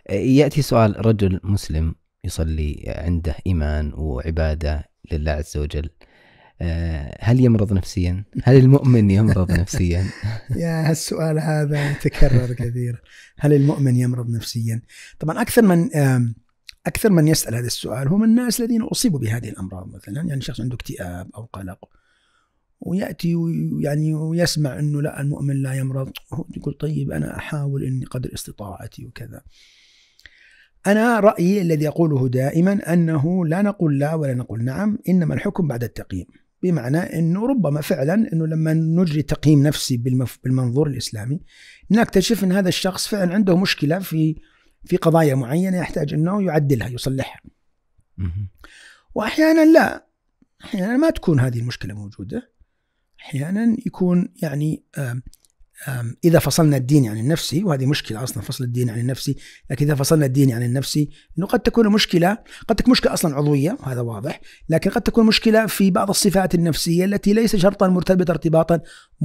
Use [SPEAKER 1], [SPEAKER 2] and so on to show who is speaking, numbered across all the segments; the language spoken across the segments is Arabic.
[SPEAKER 1] يأتي سؤال: رجل مسلم يصلي، عنده إيمان وعبادة لله عز وجل، هل يمرض نفسيا؟ هل المؤمن يمرض نفسيا؟
[SPEAKER 2] يا هالسؤال هذا يتكرر كثير. هل المؤمن يمرض نفسيا؟ طبعا أكثر من يسأل هذا السؤال هم الناس الذين أصيبوا بهذه الأمراض، مثلا يعني شخص عنده اكتئاب أو قلق ويأتي يعني ويسمع أنه لا المؤمن لا يمرض، يقول طيب أنا أحاول إني قدر استطاعتي وكذا. أنا رأيي الذي أقوله دائما أنه لا نقول لا ولا نقول نعم، إنما الحكم بعد التقييم. بمعنى أنه ربما فعلا أنه لما نجري تقييم نفسي بالمنظور الإسلامي نكتشف أن هذا الشخص فعلا عنده مشكلة في قضايا معينة يحتاج أنه يعدلها يصلحها. وأحيانا لا، أحيانا ما تكون هذه المشكلة موجودة، أحيانا يكون يعني إذا فصلنا الدين عن النفسي، وهذه مشكلة أصلا فصل الدين عن النفسي، لكن إذا فصلنا الدين عن النفسي إنه قد تكون مشكلة أصلا عضوية، وهذا واضح، لكن قد تكون مشكلة في بعض الصفات النفسية التي ليس شرطا مرتبطة ارتباطا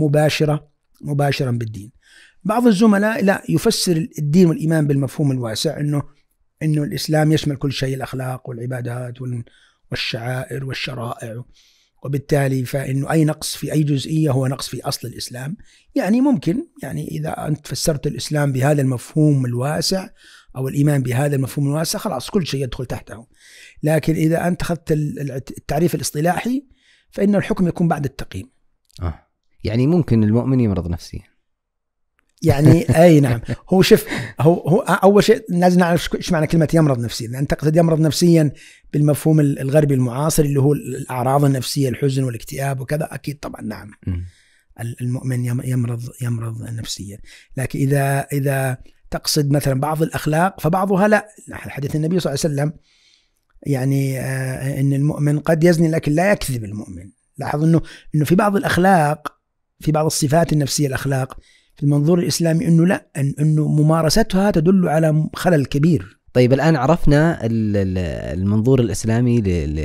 [SPEAKER 2] مباشرا بالدين. بعض الزملاء لا يفسر الدين والإيمان بالمفهوم الواسع، إنه الإسلام يشمل كل شيء، الأخلاق والعبادات والشعائر والشرائع، وبالتالي فإنه أي نقص في أي جزئية هو نقص في أصل الإسلام. يعني ممكن يعني إذا أنت فسرت الإسلام بهذا المفهوم الواسع أو الإيمان بهذا المفهوم الواسع خلاص كل شيء يدخل تحته. لكن إذا أنت أخذت التعريف الاصطلاحي فإن الحكم يكون بعد التقييم.
[SPEAKER 1] يعني ممكن المؤمن يمرض نفسيا،
[SPEAKER 2] يعني أي نعم. هو شوف، هو أول شيء لازم نعرف إيش معنى كلمة يمرض نفسيا. أنت تقصد يمرض نفسيا بالمفهوم الغربي المعاصر اللي هو الأعراض النفسية، الحزن والاكتئاب وكذا، أكيد طبعا نعم. المؤمن يمرض نفسيا. لكن إذا تقصد مثلا بعض الأخلاق فبعضها لا. حديث النبي صلى الله عليه وسلم يعني إن المؤمن قد يزني لكن لا يكذب المؤمن. لاحظ إنه في بعض الأخلاق، في بعض الصفات النفسية الأخلاق في المنظور الإسلامي إنه لا، إنه ممارستها تدل على خلل كبير.
[SPEAKER 1] طيب الآن عرفنا المنظور الإسلامي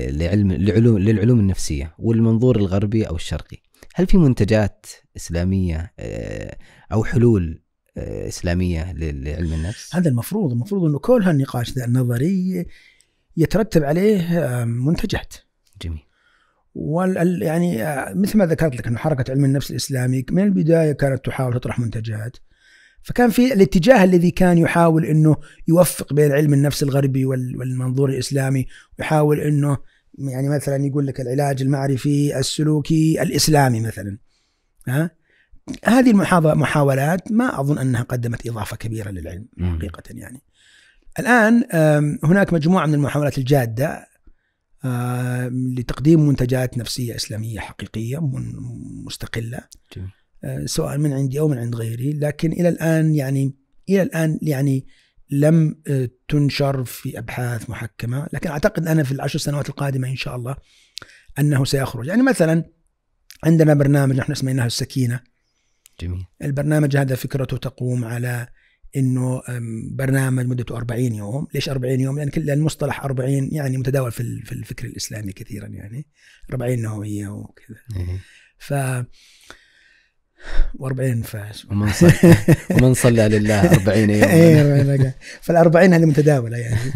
[SPEAKER 1] للعلوم النفسية والمنظور الغربي أو الشرقي. هل في منتجات إسلامية أو حلول إسلامية لعلم النفس؟
[SPEAKER 2] هذا المفروض إنه كل هالنقاش ذا النظري يترتب عليه منتجات.
[SPEAKER 1] جميل.
[SPEAKER 2] يعني مثل ما ذكرت لك أنه حركة علم النفس الإسلامي من البداية كانت تحاول تطرح منتجات، فكان في الاتجاه الذي كان يحاول أنه يوفق بين علم النفس الغربي والمنظور الإسلامي، ويحاول أنه يعني مثلا يقول لك العلاج المعرفي السلوكي الإسلامي مثلا. هذه المحاولات ما أظن أنها قدمت إضافة كبيرة للعلم حقيقة. يعني الآن هناك مجموعة من المحاولات الجادة لتقديم منتجات نفسية إسلامية حقيقية مستقلة، سواء من عندي أو من عند غيري، لكن إلى الآن يعني لم تنشر في أبحاث محكمة. لكن أعتقد أنا في 10 سنوات القادمة إن شاء الله أنه سيخرج. يعني مثلا عندنا برنامج نحن سميناه السكينة.
[SPEAKER 1] جميل.
[SPEAKER 2] البرنامج هذا فكرته تقوم على إنه برنامج مدته 40 يوم. ليش 40 يوم؟ لأن كل المصطلح 40 يعني متداول في الفكر الإسلامي كثيرا، يعني 40 نووية وكذا. ف 40 فاس
[SPEAKER 1] ومن صلى لله 40 يوم.
[SPEAKER 2] فال40 هذه متداولة يعني.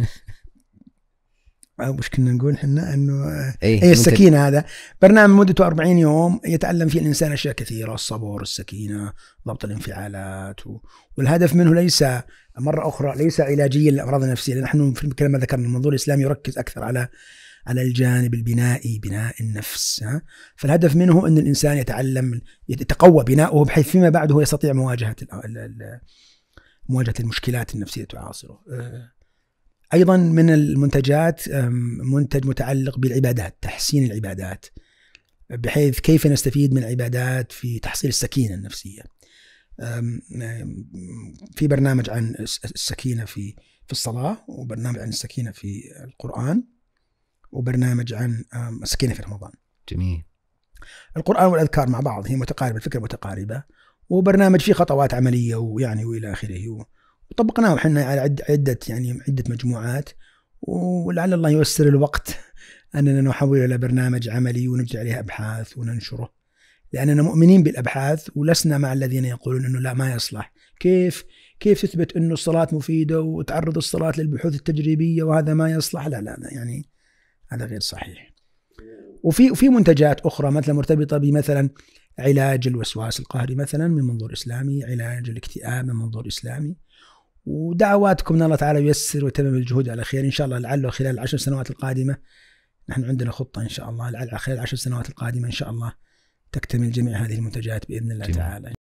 [SPEAKER 2] مش كنا نقول حنا انه السكينة هذا برنامج مدته 40 يوم يتعلم فيه الانسان اشياء كثيرة: الصبر، السكينة، ضبط الانفعالات. والهدف منه ليس مرة اخرى ليس علاجيا للامراض النفسية، لان نحن في كما ذكرنا المنظور الاسلامي يركز اكثر على الجانب البنائي، بناء النفس. فالهدف منه ان الانسان يتعلم يتقوى بناؤه بحيث فيما بعد هو يستطيع مواجهة المشكلات النفسية تعاصره. أيضا من المنتجات منتج متعلق بالعبادات، تحسين العبادات، بحيث كيف نستفيد من العبادات في تحصيل السكينة النفسية. في برنامج عن السكينة في الصلاة، وبرنامج عن السكينة في القرآن، وبرنامج عن السكينة في رمضان.
[SPEAKER 1] جميل.
[SPEAKER 2] القرآن والأذكار مع بعض هي متقاربة، الفكرة متقاربة، وبرنامج فيه خطوات عملية ويعني وإلى آخره. وطبقناه حنا على عدة مجموعات، ولعل الله ييسر الوقت أننا نحوله إلى برنامج عملي ونجري عليه أبحاث وننشره، لأننا مؤمنين بالأبحاث ولسنا مع الذين يقولون أنه لا ما يصلح. كيف تثبت أنه الصلاة مفيدة وتعرض الصلاة للبحوث التجريبية وهذا ما يصلح. لا يعني هذا غير صحيح. وفي منتجات أخرى مثلا مرتبطة بمثلا علاج الوسواس القهري مثلا من منظور إسلامي، علاج الاكتئاب من منظور إسلامي. ودعواتكم ان الله تعالى ييسر ويتمم الجهود على خير ان شاء الله. لعله خلال 10 سنوات القادمه، نحن عندنا خطه ان شاء الله، لعل خلال 10 سنوات القادمه ان شاء الله تكتمل جميع هذه المنتجات باذن الله تعالى.